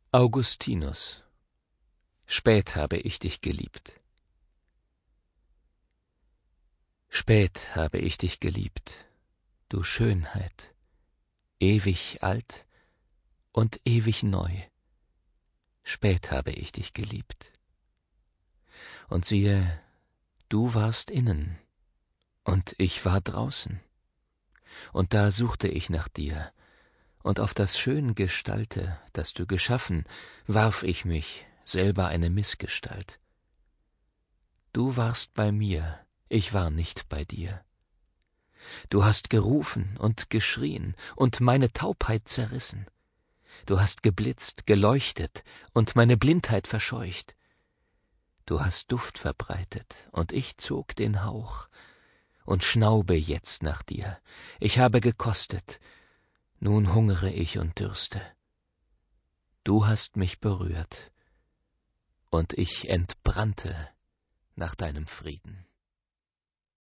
Augustinus, spät habe ich dich geliebt. Spät habe ich dich geliebt, du Schönheit, ewig alt und ewig neu. Spät habe ich dich geliebt. Und siehe, du warst innen, und ich war draußen. Und da suchte ich nach dir, und auf das schön Gestalte, das du geschaffen, warf ich mich, selber eine Missgestalt. Du warst bei mir, ich war nicht bei dir. Du hast gerufen und geschrien und meine Taubheit zerrissen. Du hast geblitzt, geleuchtet und meine Blindheit verscheucht. Du hast Duft verbreitet und ich zog den Hauch und schnaube jetzt nach dir. Ich habe gekostet, nun hungere ich und dürste. Du hast mich berührt und ich entbrannte nach deinem Frieden.